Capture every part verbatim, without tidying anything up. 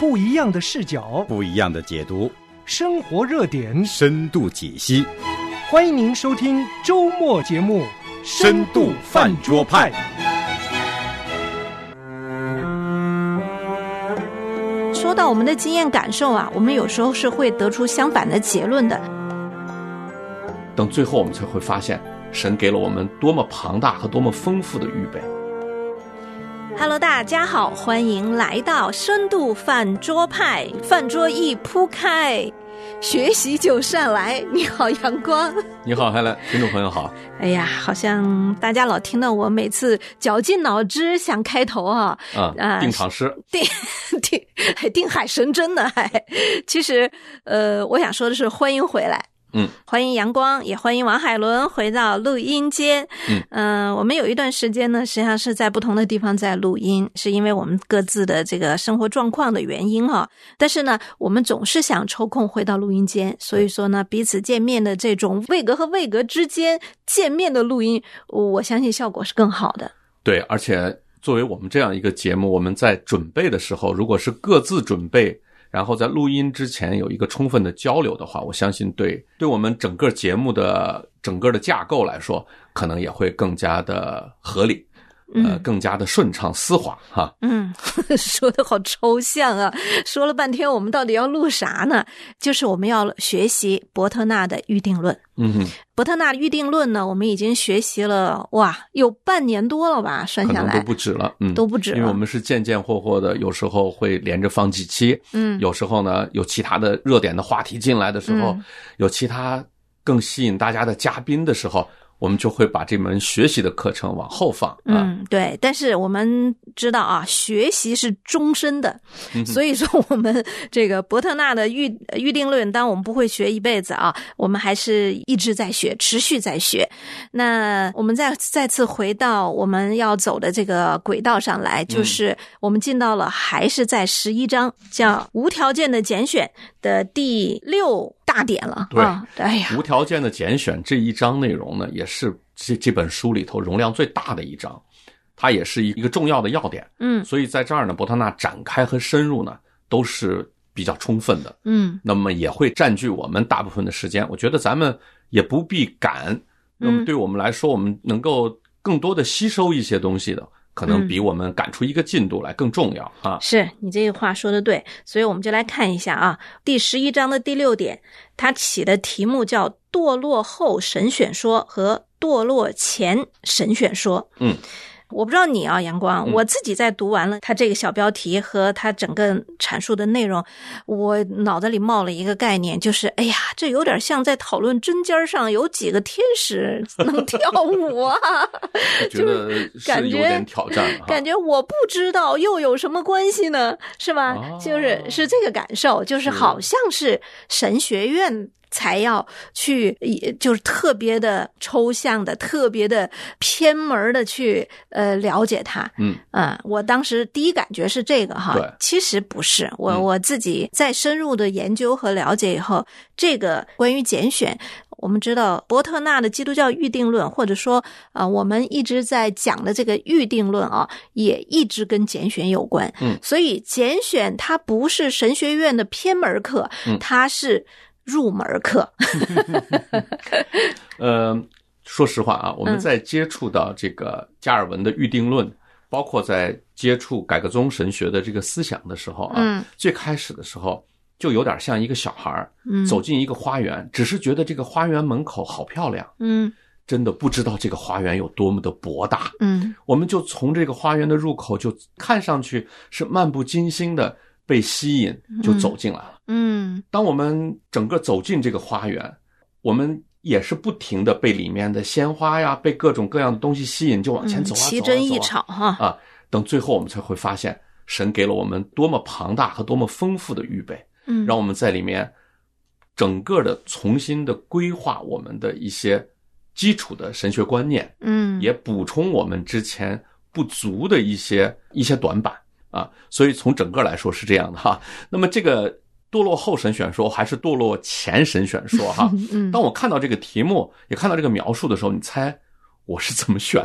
不一样的视角， 不一样的解读， 生活热点， 深度解析。 欢迎您收听周末节目《 深度饭桌派》。 说到我们的经验感受啊，我们有时候是会得出相反的结论的。 等最后我们才会发现，神给了我们多么庞大和多么丰富的预备。 Hello， 大家好，欢迎来到深度饭桌派，饭桌一铺开，学习就上来。你好，阳光。 你好，海兰，听众朋友好。 哎呀，好像大家老听到我每次绞尽脑汁想开头啊， 啊、嗯，定场诗， 定定还定海神针呢，还其实呃，我想说的是，欢迎回来。 嗯， 欢迎阳光，也欢迎王海伦回到录音间。 嗯， 呃，我们有一段时间呢，实际上是在不同的地方在录音，是因为我们各自的这个生活状况的原因哈。但是呢，我们总是想抽空回到录音间，所以说呢，彼此见面的这种位格和位格之间见面的录音，我相信效果是更好的。 对，而且作为我们这样一个节目，我们在准备的时候，如果是各自准备，然后在录音之前有一个充分的交流的话，我相信对对我们整个节目的整个的架构来说，可能也会更加的合理，呃，更加的顺畅丝滑哈。 嗯，说的好抽象啊！说了半天，我们到底要录啥呢？就是我们要学习伯特纳的预定论。 嗯哼， 伯特纳预定论呢，我们已经学习了哇，有半年多了吧？算下来可能都不止了，嗯， 都不止了， 因为我们是渐渐霍霍的，有时候会连着放几期， 嗯， 有时候呢有其他的热点的话题进来的时候， 嗯、 有其他更吸引大家的嘉宾的时候，我们就会把这门学习的课程往后放。啊、 嗯，对。但是我们知道啊，学习是终身的， 嗯、 所以说我们这个伯特纳的预预定论，当然我们不会学一辈子啊，我们还是一直在学，持续在学。那我们再再次回到我们要走的这个轨道上来，就是我们进到了还是在十一章，叫无条件的拣选的第六大点了。 对， 啊、哎呀， 无条件的拣选这一章内容呢，也是这这本书里头容量最大的一章，它也是一个重要的要点。 嗯， 所以在这儿呢，伯特纳展开和深入呢，都是比较充分的。 嗯， 那么也会占据我们大部分的时间。我觉得咱们也不必赶，那么对我们来说，我们能够更多的吸收一些东西的，可能比我们赶出一个进度来更重要啊！ 是你这个话说的对，所以我们就来看一下啊，第十一章的第六点，它起的题目叫“堕落后神选说”和“堕落前神选说”。 嗯。 我不知道你啊，阳光， 嗯、 我自己在读完了他这个小标题和他整个阐述的内容，我脑子里冒了一个概念，就是哎呀，这有点像在讨论针尖上有几个天使能跳舞啊。 我觉得是有点挑战啊， 感觉我不知道又有什么关系呢？是吧？ 哦、 就是是这个感受，就是好像是神学院才要去，就是特别的抽象的、特别的偏门的去呃了解它。 嗯啊、呃，我当时第一感觉是这个哈， 对， 其实不是。我、 嗯、 我自己在深入的研究和了解以后，这个关于拣选，我们知道伯特纳的基督教预定论，或者说呃我们一直在讲的这个预定论啊，也一直跟拣选有关。 嗯， 所以拣选它不是神学院的偏门课， 嗯、 它是入门课。 呃，说实话啊，我们在接触到这个加尔文的预定论，嗯、包括在接触改革宗神学的这个思想的时候啊， 嗯、 最开始的时候就有点像一个小孩， 嗯、 走进一个花园，只是觉得这个花园门口好漂亮， 嗯， 真的不知道这个花园有多么的博大， 嗯， 我们就从这个花园的入口就看上去是漫不经心的被吸引，就走进来了。 嗯， 当我们整个走进这个花园，我们也是不停的被里面的鲜花呀，被各种各样的东西吸引，就往前走啊， 奇珍异草哈啊，等最后我们才会发现，神给了我们多么庞大和多么丰富的预备， 嗯， 让我们在里面整个的重新的规划我们的一些基础的神学观念， 嗯， 也补充我们之前不足的一些一些短板啊，所以从整个来说是这样的哈。那么这个堕落后神选说还是堕落前神选说哈？ 嗯， 当我看到这个题目，也看到这个描述的时候，你猜我是怎么选的？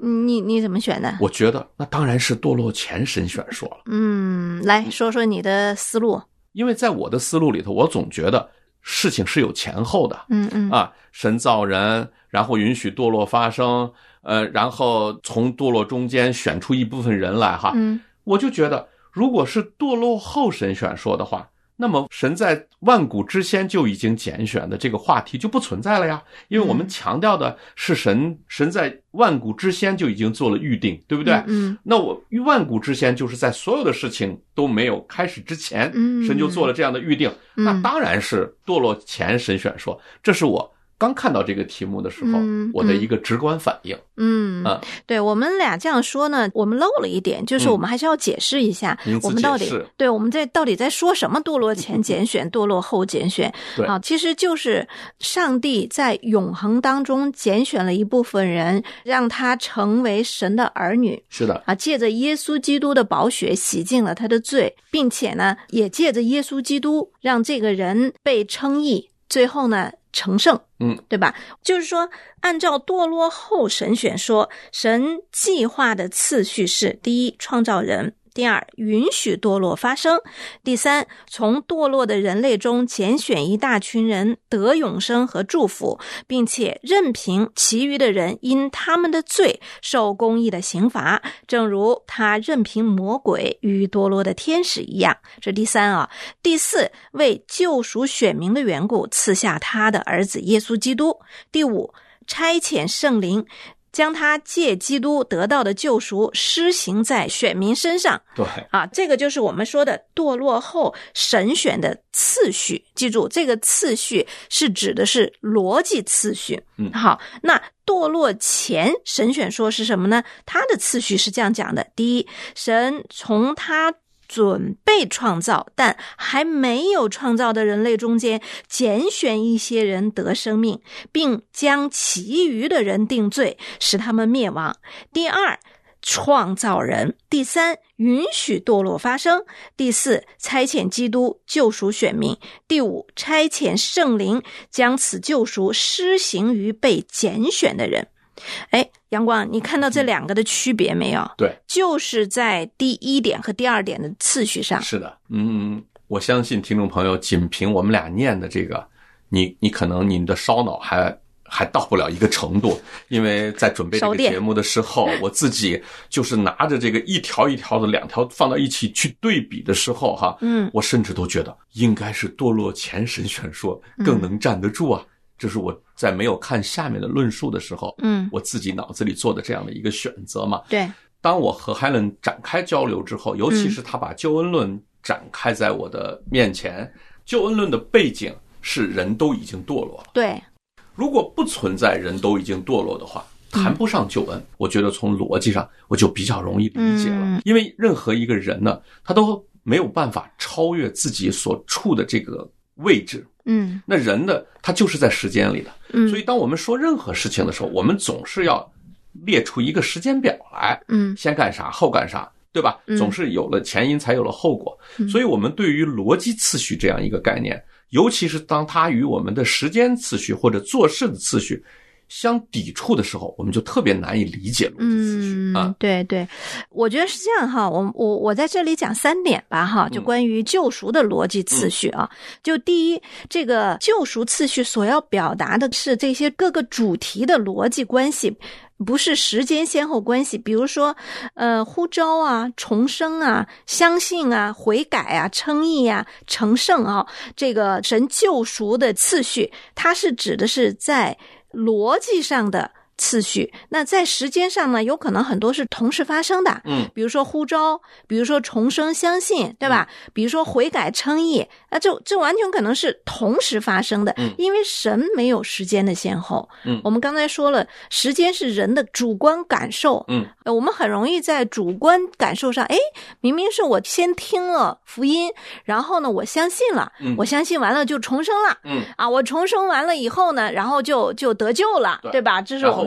你你怎么选的？ 我觉得那当然是堕落前神选说了。 嗯，来说说你的思路。 因为在我的思路里头，我总觉得事情是有前后的。 嗯嗯啊，神造人，然后允许堕落发生，呃，然后从堕落中间选出一部分人来哈。 嗯， 我就觉得，如果是堕落后神选说的话，那么神在万古之先就已经拣选的这个话题就不存在了呀，因为我们强调的是神神在万古之先就已经做了预定，对不对？ 嗯， 那我万古之先就是在所有的事情都没有开始之前， 嗯， 神就做了这样的预定， 嗯， 那当然是堕落前神选说，这是我刚看到这个题目的时候， 嗯， 我的一个直观反应。 嗯， 嗯， 对，我们俩这样说呢，我们漏了一点，就是我们还是要解释一下， 嗯、 我们到底对我们在到底在说什么？堕落前拣选，堕落后拣选， 对啊，其实就是上帝在永恒当中拣选了一部分人，让他成为神的儿女。 是的， 啊，借着耶稣基督的宝血洗净了他的罪，并且呢，也借着耶稣基督让这个人被称义，最后呢成圣。 嗯， 对吧？就是说，按照堕落后神选说，神计划的次序是：第一，创造人；第二，允许堕落发生；第三，从堕落的人类中拣选一大群人得永生和祝福，并且任凭其余的人因他们的罪受公义的刑罚，正如他任凭魔鬼与堕落的天使一样。这第三啊。第四，为救赎选民的缘故，赐下他的儿子耶稣基督。第五，差遣圣灵，将他借基督得到的救赎施行在选民身上。 对啊，这个就是我们说的堕落后神选的次序。记住，这个次序是指的是逻辑次序。 嗯， 好，那堕落前神选说是什么呢？它的次序是这样讲的：第一，神从他准备创造但还没有创造的人类中间拣选一些人得生命，并将其余的人定罪，使他们灭亡。第二，创造人。第三，允许堕落发生。第四，差遣基督救赎选民。第五，差遣圣灵将此救赎施行于被拣选的人。哎，阳光，你看到这两个的区别没有？ 对， 就是在第一点和第二点的次序上。 是的，嗯，我相信听众朋友仅凭我们俩念的这个，你你可能你的烧脑还还到不了一个程度，因为在准备这个节目的时候，我自己就是拿着这个一条一条的两条放到一起去对比的时候哈， 嗯， 我甚至都觉得应该是堕落前神选说更能站得住啊。嗯，这是我在没有看下面的论述的时候，嗯，我自己脑子里做的这样的一个选择嘛。 对， 当我和 Helen 展开交流之后，尤其是他把救恩论展开在我的面前，嗯，救恩论的背景是人都已经堕落了。 对， 如果不存在人都已经堕落的话，谈不上救恩，嗯，我觉得从逻辑上我就比较容易理解了，嗯，因为任何一个人呢，他都没有办法超越自己所处的这个位置。 嗯， 那人的他就是在时间里的， 嗯， 所以当我们说任何事情的时候，我们总是要列出一个时间表来， 嗯， 先干啥后干啥，对吧？ 嗯， 总是有了前因才有了后果， 嗯， 所以我们对于逻辑次序这样一个概念，尤其是当它与我们的时间次序或者做事的次序相抵触的时候，我们就特别难以理解逻辑次序， 嗯， 啊。 对对，我觉得是这样哈。我我我在这里讲三点吧哈，就关于救赎的逻辑次序啊。嗯，就第一，这个救赎次序所要表达的是这些各个主题的逻辑关系，不是时间先后关系。比如说，呃，呼召啊、重生啊、相信啊、悔改啊、称义啊、成圣啊，这个神救赎的次序，它是指的是在逻辑上的次序。那在时间上呢，有可能很多是同时发生的， 嗯， 比如说呼召，比如说重生相信，对吧？嗯，比如说悔改称义，那这这完全可能是同时发生的， 嗯， 因为神没有时间的先后。 嗯， 我们刚才说了，时间是人的主观感受， 嗯， 呃，我们很容易在主观感受上，哎，明明是我先听了福音，然后呢，我相信了， 嗯， 我相信完了就重生了， 嗯， 啊，我重生完了以后呢，然后就就得救了， 对, 对吧？这是我们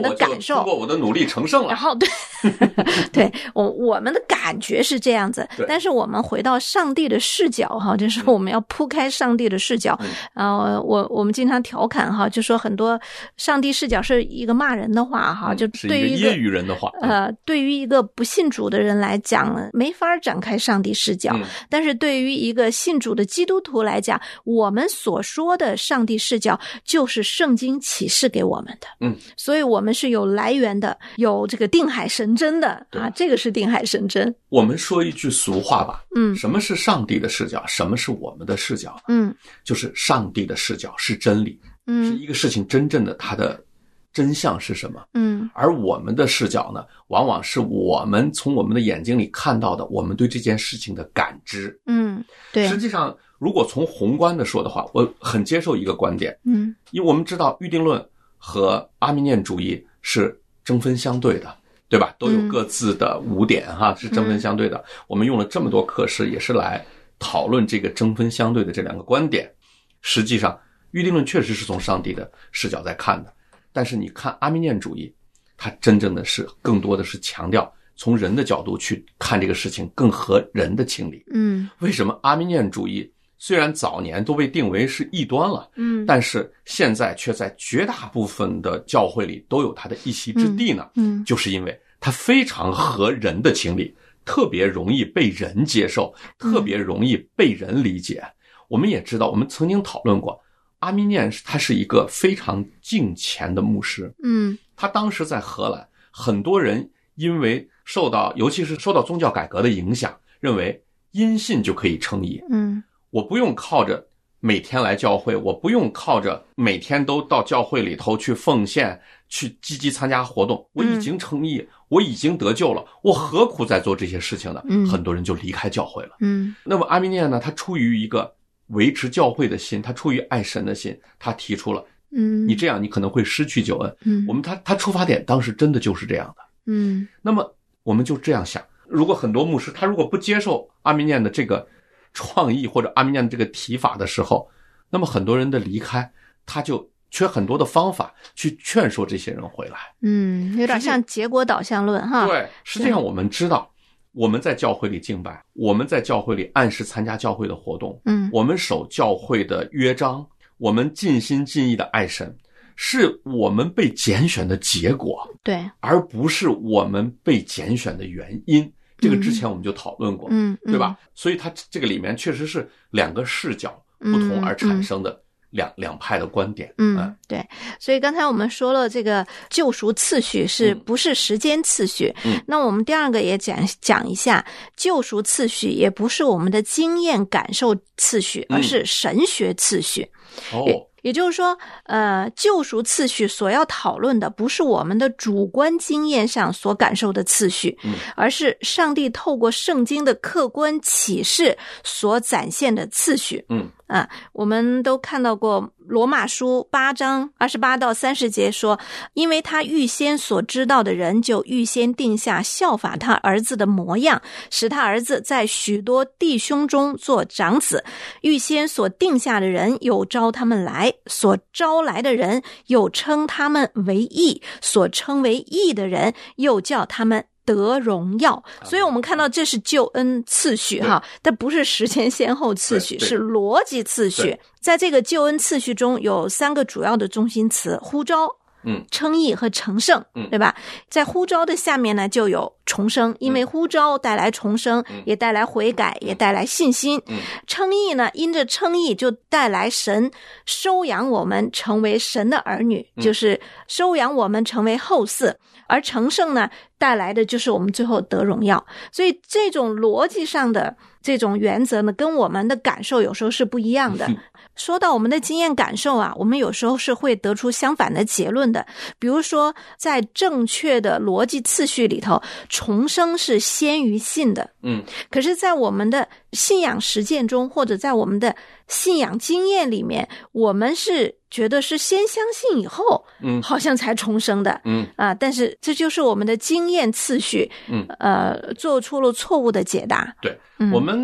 的感受， 通过我的努力成圣了。 然后对对，我我们的感觉是这样子，但是我们回到上帝的视角哈，就是我们要铺开上帝的视角。 嗯、 呃，我我们经常调侃哈，就说很多上帝视角是一个骂人的话哈， 嗯、 就对于一个揶揄人的话。 呃，对于一个不信主的人来讲，没法展开上帝视角。嗯、但是对于一个信主的基督徒来讲，我们所说的上帝视角就是圣经启示给我们的。 嗯， 所以我们是有来源的，有这个定海神针的啊，这个是定海神针。 我们说一句俗话吧， 嗯， 什么是上帝的视角？什么是我们的视角？ 嗯， 就是上帝的视角是真理， 嗯， 是一个事情真正的它的真相是什么？ 嗯， 而我们的视角呢，往往是我们从我们的眼睛里看到的，我们对这件事情的感知。 嗯，对。 实际上，如果从宏观的说的话，我很接受一个观点， 嗯， 因为我们知道预定论和阿米念主义是针锋相对的，对吧？都有各自的污点哈，是针锋相对的。我们用了这么多课时，也是来讨论这个针锋相对的这两个观点。实际上，预定论确实是从上帝的视角在看的。但是你看阿米念主义，它真正的是更多的是强调从人的角度去看这个事情，更合人的情理。 嗯， 为什么阿米念主义虽然早年都被定为是异端了， 嗯， 但是现在却在绝大部分的教会里都有它的一席之地呢？ 嗯， 嗯就是因为它非常合人的情理，特别容易被人接受，特别容易被人理解。嗯、我们也知道，我们曾经讨论过。阿米念他是一个非常敬虔的牧师， 嗯， 他当时在荷兰，很多人因为受到，尤其是受到宗教改革的影响，认为因信就可以称义， 嗯， 我不用靠着每天来教会，我不用靠着每天都到教会里头去奉献，去积极参加活动，我已经称义，嗯、我已经得救了，我何苦再做这些事情呢？ 嗯， 很多人就离开教会了， 嗯， 那么阿米念呢，他出于一个维持教会的心，他出于爱神的心，他提出了， 嗯， 你这样你可能会失去救恩。 嗯， 我们他他出发点当时真的就是这样的。 嗯， 那么我们就这样想，如果很多牧师他如果不接受阿米念的这个创意或者阿米念的这个提法的时候，那么很多人的离开，他就缺很多的方法去劝说这些人回来。 嗯，有点像结果导向论哈。 对，实际上我们知道。我们在教会里敬拜，我们在教会里按时参加教会的活动， 嗯， 我们守教会的约章，我们尽心尽意的爱神，是我们被拣选的结果， 对， 而不是我们被拣选的原因。这个之前我们就讨论过， 嗯， 对吧？所以它这个里面确实是两个视角不同而产生的。嗯嗯两两派的观点， 嗯，对，所以刚才我们说了，这个救赎次序是不是时间次序？ 嗯， 那我们第二个也讲讲一下，救赎次序也不是我们的经验感受次序，而是神学次序。 嗯、哦。 也就是说，呃，救赎次序所要讨论的不是我们的主观经验上所感受的次序， 嗯， 而是上帝透过圣经的客观启示所展现的次序。 嗯， 啊，我们都看到过罗马书八章二十八到三十节说，因为他预先所知道的人，就预先定下效法他儿子的模样，使他儿子在许多弟兄中做长子。预先所定下的人，又招他们来。所招来的人又称他们为义，所称为义的人又叫他们得荣耀。所以我们看到这是救恩次序哈，但不是时间先后次序，是逻辑次序。在这个救恩次序中有三个主要的中心词：呼召、 嗯， 称义和成圣， 嗯， 对吧？在呼召的下面呢，就有重生，因为呼召带来重生， 嗯， 也带来悔改，嗯，也带来信心。 嗯， 称义呢，因着称义就带来神收养我们成为神的儿女， 嗯， 就是收养我们成为后嗣。而成圣呢，带来的就是我们最后得荣耀。所以这种逻辑上的这种原则呢，跟我们的感受有时候是不一样的。 嗯， 说到我们的经验感受啊，我们有时候是会得出相反的结论的。比如说，在正确的逻辑次序里头，重生是先于信的。 嗯， 可是在我们的信仰实践中，或者在我们的信仰经验里面，我们是觉得是先相信以后， 嗯， 好像才重生的。 嗯啊，但是这就是我们的经验次序， 嗯， 呃，做出了错误的解答。 对， 嗯， 我们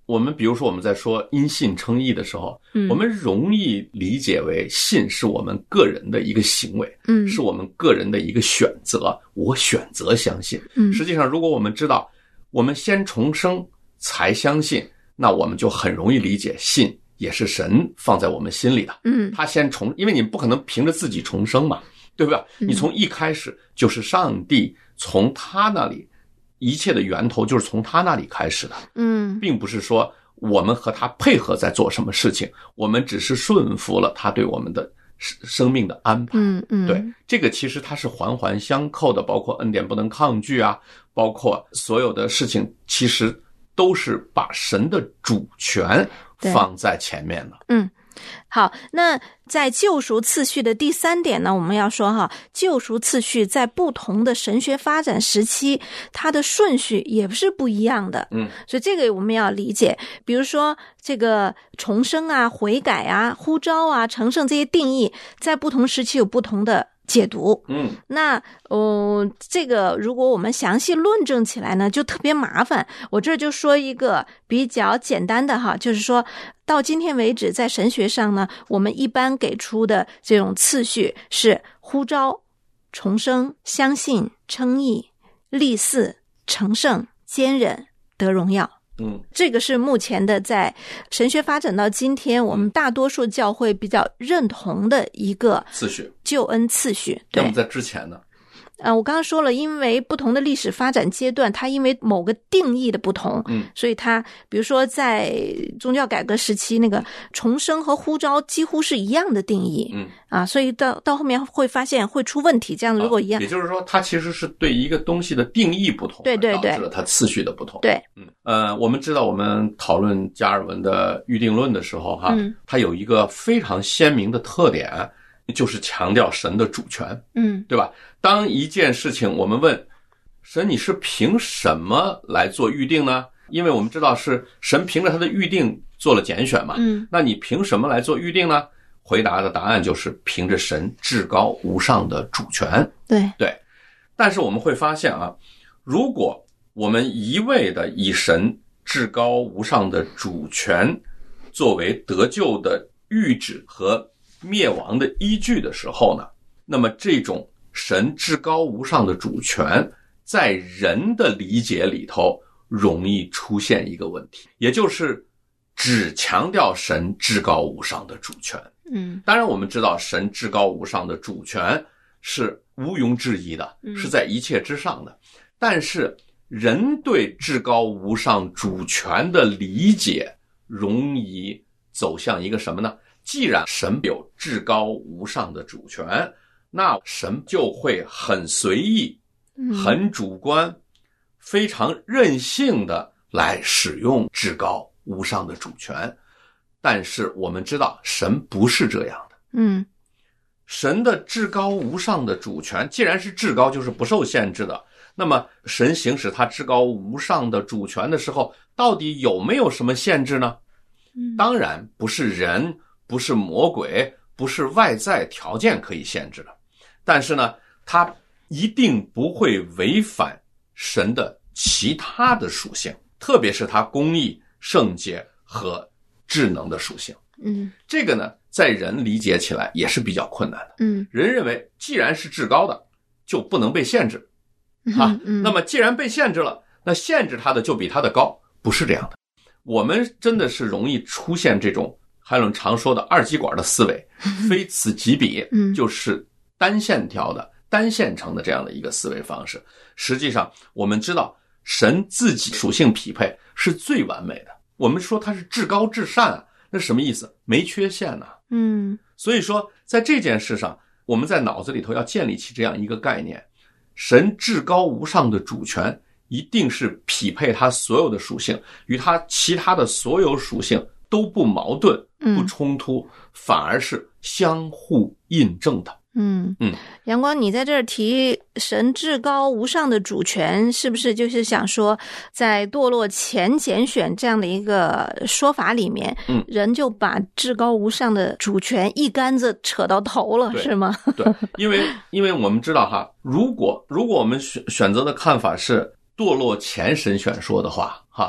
我们比如说我们在说因信称义的时候，嗯，我们容易理解为信是我们个人的一个行为，嗯，是我们个人的一个选择，我选择相信。嗯，实际上如果我们知道我们先重生才相信，那我们就很容易理解信也是神放在我们心里的。嗯，他先重，因为你不可能凭着自己重生嘛，对吧？你从一开始就是上帝从他那里，一切的源头就是从他那里开始的。嗯，并不是说我们和他配合在做什么事情，我们只是顺服了他对我们的生命的安排。嗯嗯，对，这个其实它是环环相扣的，包括恩典不能抗拒啊，包括所有的事情其实都是把神的主权放在前面的。 嗯，好，那在救赎次序的第三点呢，我们要说哈，救赎次序在不同的神学发展时期，它的顺序也是不一样的。嗯，所以这个我们要理解。比如说这个重生啊、悔改啊、呼召啊、成圣这些定义，在不同时期有不同的解读。嗯，那呃，这个如果我们详细论证起来呢，就特别麻烦。我这就说一个比较简单的哈，就是说到今天为止，在神学上呢，我们一般给出的这种次序是呼召、重生、相信、称义、立嗣、成圣、坚忍、得荣耀。嗯，这个是目前的在神学发展到今天，我们大多数教会比较认同的一个次序， 救恩次序。对， 那么在之前呢？ 呃，我刚刚说了，因为不同的历史发展阶段，它因为某个定义的不同，嗯，所以它比如说在宗教改革时期，那个重生和呼召几乎是一样的定义，嗯啊，所以到到后面会发现会出问题。这样如果一样， 也就是说，它其实是对一个东西的定义不同， 对对对， 导致了它次序的不同。 对， 嗯呃，我们知道我们讨论加尔文的预定论的时候，哈，嗯，它有一个非常鲜明的特点。就是强调神的主权，嗯，对吧？当一件事情我们问神，你是凭什么来做预定呢？因为我们知道是神凭着他的预定做了拣选嘛，嗯，那你凭什么来做预定呢？回答的答案就是凭着神至高无上的主权。 对对，但是我们会发现啊，如果我们一味的以神至高无上的主权作为得救的预旨和灭亡的依据的时候呢，那么这种神至高无上的主权在人的理解里头容易出现一个问题，也就是只强调神至高无上的主权。嗯，当然我们知道神至高无上的主权是毋庸置疑的，是在一切之上的，但是人对至高无上主权的理解容易走向一个什么呢？既然神有至高无上的主权，那神就会很随意、很主观、非常任性的来使用至高无上的主权。但是我们知道神不是这样的。嗯，神的至高无上的主权既然是至高，就是不受限制的，那么神行使他至高无上的主权的时候，到底有没有什么限制呢？当然不是人，不是魔鬼，不是外在条件可以限制的，但是呢，它一定不会违反神的其他的属性，特别是它公义、圣洁和智能的属性。嗯，这个呢，在人理解起来也是比较困难的。嗯，人认为既然是至高的，就不能被限制啊。嗯，那么既然被限制了，那限制它的就比它的高，不是这样的。我们真的是容易出现这种海伦常说的二极管的思维，非此即彼，就是单线条的、单线程的这样的一个思维方式。实际上，我们知道神自己属性匹配是最完美的。我们说他是至高至善啊，那什么意思？没缺陷啊。嗯，所以说在这件事上，我们在脑子里头要建立起这样一个概念：神至高无上的主权一定是匹配他所有的属性，与他其他的所有属性都不矛盾、不冲突，嗯、反而是相互印证的。嗯嗯， 阳光，你在这儿提神至高无上的主权，是不是就是想说，在堕落前拣选这样的一个说法里面，嗯，人就把至高无上的主权一竿子扯到头了，是吗？ 对，因为因为我们知道哈，如果如果我们选选择的看法是堕落前神选说的话，哈。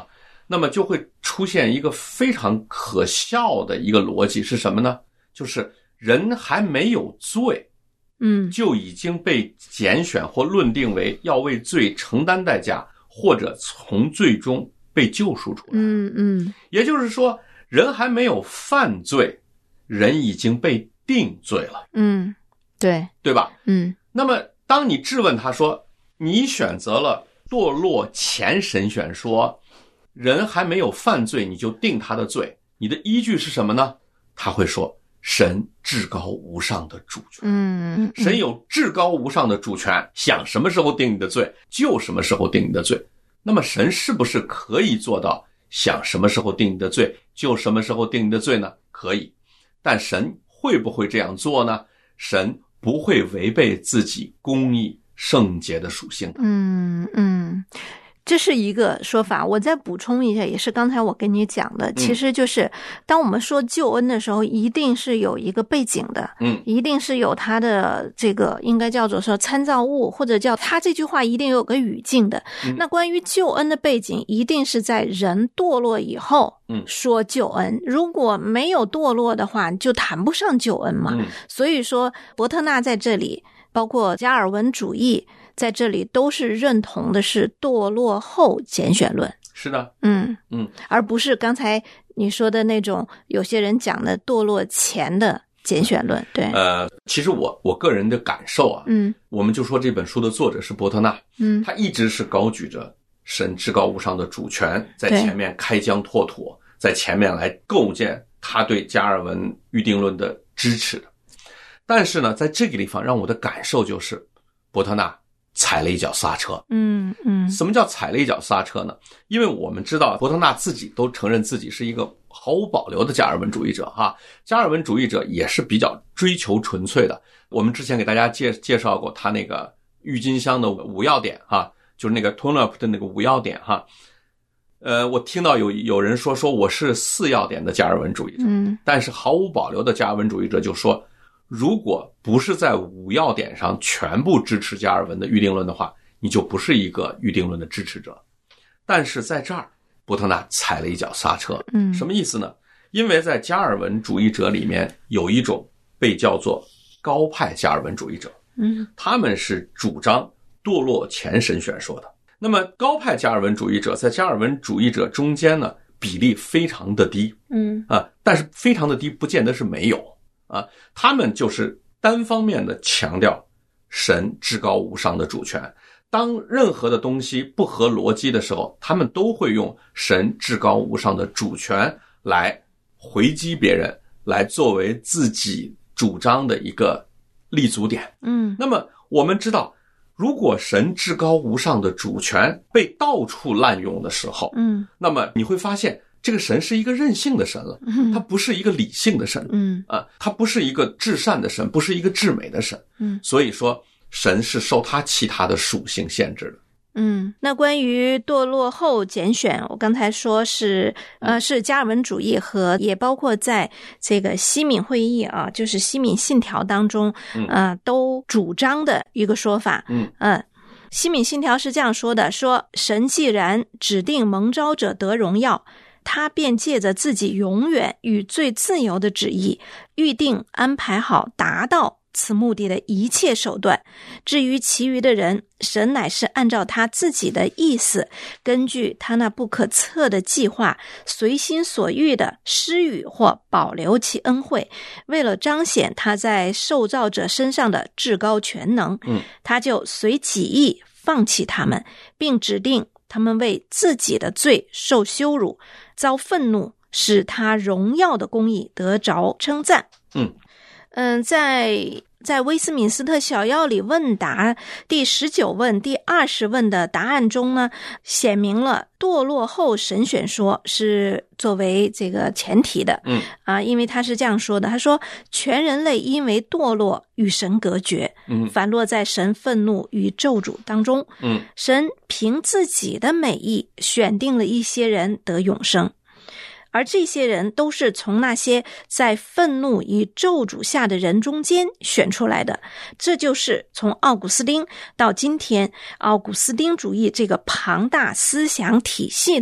那么就会出现一个非常可笑的一个逻辑是什么呢？就是人还没有罪， 嗯， 就已经被拣选或论定为要为罪承担代价，或者从罪中被救赎出来。 嗯嗯， 也就是说，人还没有犯罪，人已经被定罪了。 嗯，对， 对吧？ 嗯， 那么当你质问他说，你选择了堕落前神选说人还没有犯罪你就定他的罪，你的依据是什么呢？他会说神至高无上的主权。 嗯， 神有至高无上的主权，想什么时候定你的罪就什么时候定你的罪。那么神是不是可以做到想什么时候定你的罪就什么时候定你的罪呢？可以。但神会不会这样做呢？神不会违背自己公义圣洁的属性。 嗯嗯，这是一个说法。我再补充一下，也是刚才我跟你讲的，其实就是当我们说救恩的时候，一定是有一个背景的， 嗯， 一定是有它的这个应该叫做说参照物，或者叫他这句话一定有个语境的。 嗯、 那关于救恩的背景，一定是在人堕落以后， 嗯， 说救恩。如果没有堕落的话，就谈不上救恩嘛。 嗯、 所以说，伯特纳在这里，包括加尔文主义在这里都是认同的是堕落后拣选论。 是的， 嗯嗯， 而不是刚才你说的那种有些人讲的堕落前的拣选论。对， 呃，其实我我个人的感受啊， 嗯， 我们就说这本书的作者是伯特纳， 嗯， 他一直是高举着神至高无上的主权，在前面开疆拓土，在前面来构建他对加尔文预定论的支持的。但是呢，在这个地方让我的感受就是伯特纳踩了一脚刹车。 嗯嗯， 什么叫踩了一脚刹车呢？因为我们知道伯特纳自己都承认自己是一个毫无保留的加尔文主义者哈，加尔文主义者也是比较追求纯粹的。我们之前给大家介介绍过他那个郁金香的五要点哈，就是那个 tulip 的那个五要点哈。呃，我听到有有人说说我是四要点的加尔文主义者， 嗯， 但是毫无保留的加尔文主义者就说，如果不是在五要点上全部支持加尔文的预定论的话，你就不是一个预定论的支持者。但是在这儿，伯特纳踩了一脚刹车。 嗯， 什么意思呢？因为在加尔文主义者里面有一种被叫做高派加尔文主义者， 嗯， 他们是主张堕落前神选说的。那么高派加尔文主义者在加尔文主义者中间呢，比例非常的低， 嗯啊，但是非常的低不见得是没有啊，他们就是单方面的强调神至高无上的主权。当任何的东西不合逻辑的时候，他们都会用神至高无上的主权来回击别人，来作为自己主张的一个立足点。 嗯， 那么我们知道，如果神至高无上的主权被到处滥用的时候， 嗯， 那么你会发现这个神是一个任性的神了，他不是一个理性的神， 嗯啊，他不是一个至善的神，不是一个至美的神， 嗯， 所以说神是受他其他的属性限制的。 嗯，那关于堕落后拣选，我刚才说是呃是加尔文主义和也包括在这个西敏会议啊，就是西敏信条当中，呃都主张的一个说法。 嗯嗯，西敏信条是这样说的，说神既然指定蒙召者得荣耀，他便借着自己永远与最自由的旨意，预定安排好达到此目的的一切手段。至于其余的人，神乃是按照他自己的意思，根据他那不可测的计划，随心所欲的施予或保留其恩惠，为了彰显他在受造者身上的至高全能， 嗯， 他就随己意放弃他们，并指定他们为自己的罪受羞辱，遭愤怒，使他荣耀的公义得着称赞。 嗯嗯，在在威斯敏斯特小要理问答第十九问、第二十问的答案中呢，显明了堕落后神选说是作为这个前提的。 嗯啊，因为他是这样说的，他说全人类因为堕落与神隔绝， 嗯反落在神愤怒与咒诅当中。 嗯神凭自己的美意选定了一些人得永生。而这些人都是从那些在愤怒与咒诅下的人中间选出来的，这就是从奥古斯丁到今天奥古斯丁主义这个庞大思想体系的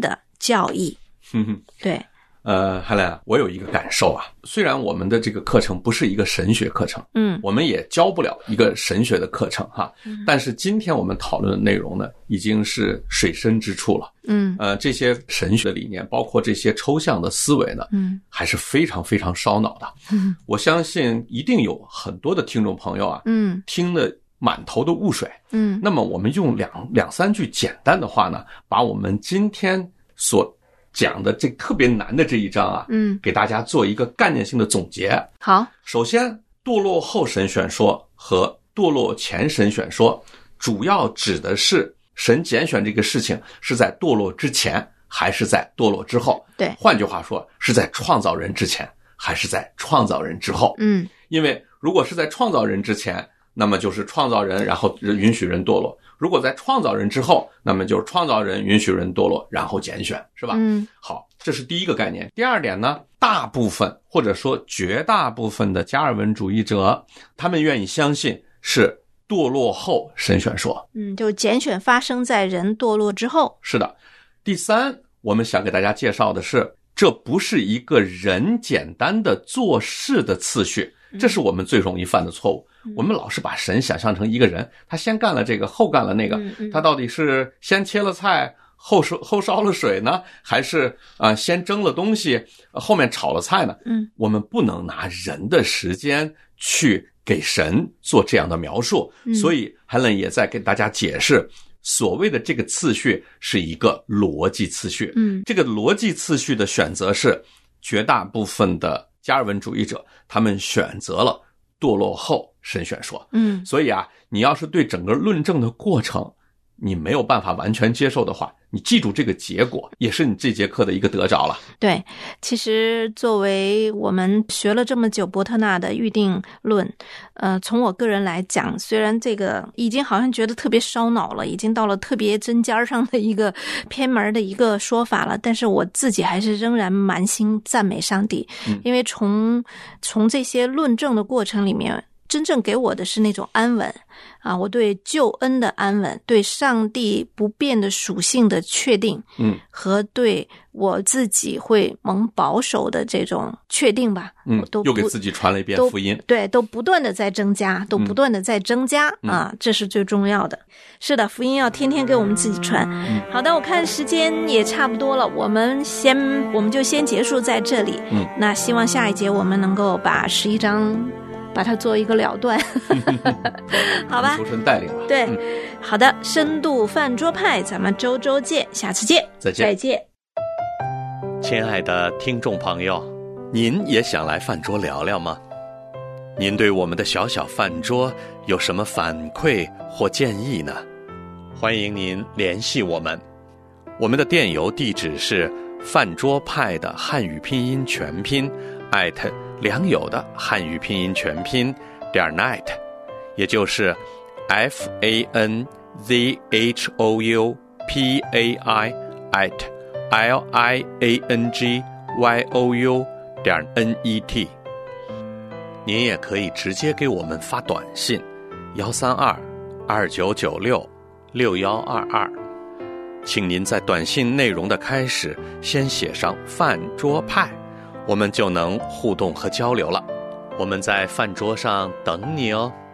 教义。对。 呃，海兰，我有一个感受啊，虽然我们的这个课程不是一个神学课程， 嗯， 我们也教不了一个神学的课程哈，嗯，但是今天我们讨论的内容呢，已经是水深之处了， 嗯， 呃，这些神学的理念，包括这些抽象的思维呢，嗯，还是非常非常烧脑的，嗯，我相信一定有很多的听众朋友啊，嗯，听得满头的雾水，嗯，那么我们用两两三句简单的话呢，把我们今天所讲的这特别难的这一章啊，嗯，给大家做一个概念性的总结。 好， 首先，堕落后神选说和堕落前神选说，主要指的是神拣选这个事情是在堕落之前还是在堕落之后。 对， 换句话说，是在创造人之前还是在创造人之后。 嗯， 因为如果是在创造人之前，那么就是创造人，然后允许人堕落。如果在创造人之后，那么就是创造人允许人堕落，然后拣选，是吧？ 嗯， 好，这是第一个概念。第二点呢，大部分或者说绝大部分的加尔文主义者，他们愿意相信是堕落后神选说。 嗯，就拣选发生在人堕落之后。 是的。第三，我们想给大家介绍的是，这不是一个人简单的做事的次序，这是我们最容易犯的错误。我们老是把神想象成一个人，他先干了这个，后干了那个，他到底是先切了菜，后烧后烧了水呢，还是啊、呃、先蒸了东西，后面炒了菜呢？嗯，我们不能拿人的时间去给神做这样的描述，所以 Helen 也在给大家解释，所谓的这个次序是一个逻辑次序。嗯，这个逻辑次序的选择是绝大部分的加尔文主义者他们选择了堕落后神选说。嗯，所以啊，你要是对整个论证的过程你没有办法完全接受的话，你记住这个结果也是你这节课的一个得着了。 对，其实作为我们学了这么久伯特纳的预定论，呃，从我个人来讲，虽然这个已经好像觉得特别烧脑了，已经到了特别针尖上的一个偏门的一个说法了，但是我自己还是仍然满心赞美上帝，嗯，因为从从这些论证的过程里面，真正给我的是那种安稳啊，我对救恩的安稳，对上帝不变的属性的确定，嗯，和对我自己会蒙保守的这种确定吧， 嗯， 我都又给自己传了一遍福音， 对，都不断的在增加，都不断的在增加，嗯，啊，这是最重要的。是的，福音要天天给我们自己传。嗯，好的，我看时间也差不多了，我们先我们就先结束在这里。嗯，那希望下一节我们能够把十一章把它做一个了断。好吧， 求神带领吧。 对， 嗯， 好的，深度饭桌派，咱们周周见，下次见， 再见， 再见。 亲爱的听众朋友，您也想来饭桌聊聊吗？您对我们的小小饭桌有什么反馈或建议呢？欢迎您联系我们，我们的电邮地址是饭桌派的汉语拼音全拼艾特良友的汉语拼音全拼点 net， 也就是 f a n z h o u p a i at l i a n g y o u 点 n e t。 您也可以直接给我们发短信幺三二二九九六六幺二二，请您在短信内容的开始先写上饭桌派，我们就能互动和交流了。我们在饭桌上等你哦。